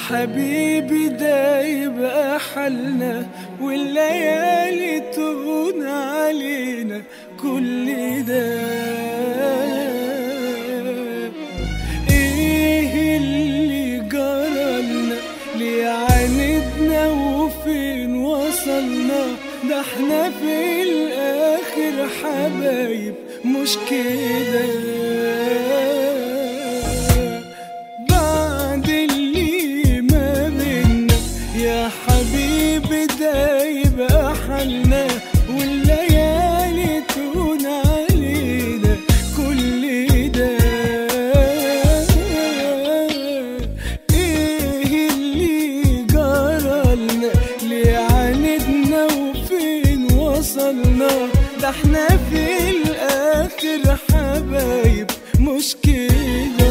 حبيبي ده يبقى حالنا، والليالي تهون علينا كل ده. ايه اللي جرالنا؟ ليه عاندنا وفين وصلنا؟ ده احنا في الاخر حبايب مش كده. بعد اللي ما بينا يا حبيبي ده يبقى حالنا، والليالي تهون علينا كل ده. ايه اللي جرالنا؟ ليه عاندنا وفين وصلنا؟ ده احنا في الاخر حبايب مش كده.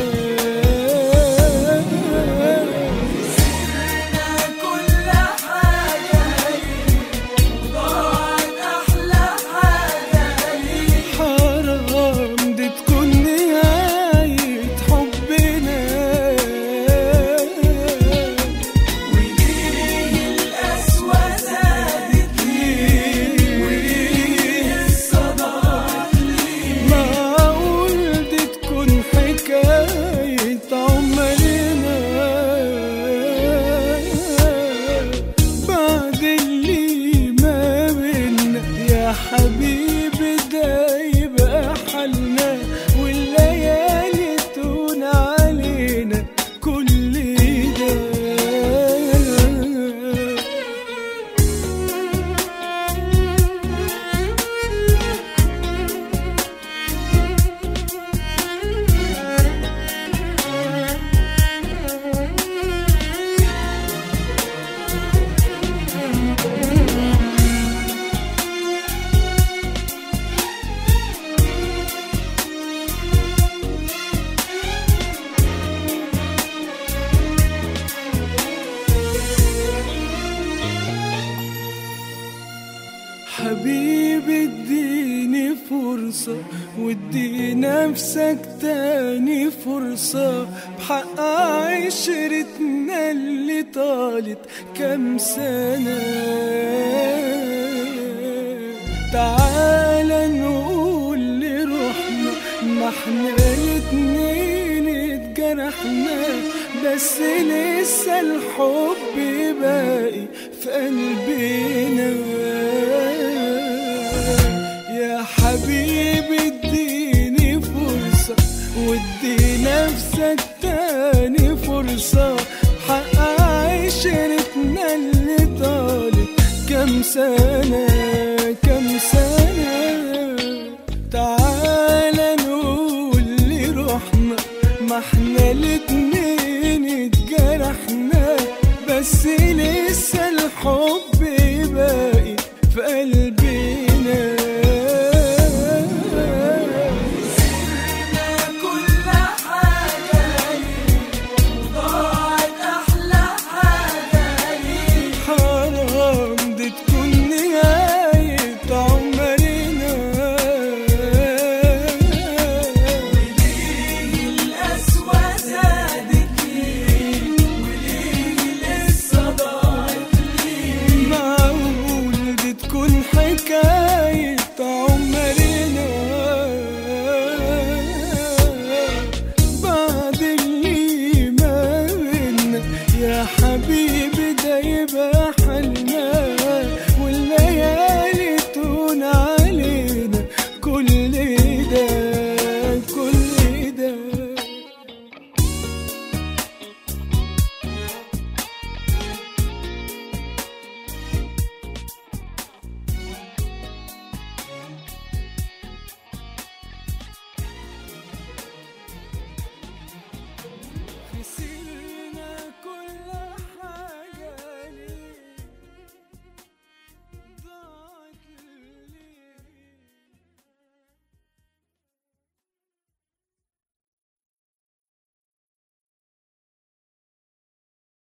حبيبي ده يبقى حالنا، والليالي تهون علينا كل ده. حبيبي اديني فرصة وادي نفسك تاني فرصة، بحق عشرتنا اللي طالت كام سنة. تعال نقول لروحنا ما احنا الاتنين اتجرحنا، بس لسه الحب باقي في قلبنا. يا حبيبي اديني فرصة وادي نفسك تاني فرصة، حق عشرتنا اللي طالت كام سنة كام سنة. تعال نقول لروحنا ما احنا الاتنين اتجرحنا، بس لسه الحب باقي في قلبنا. يا حبيبي ده يبقى حالنا، والليالي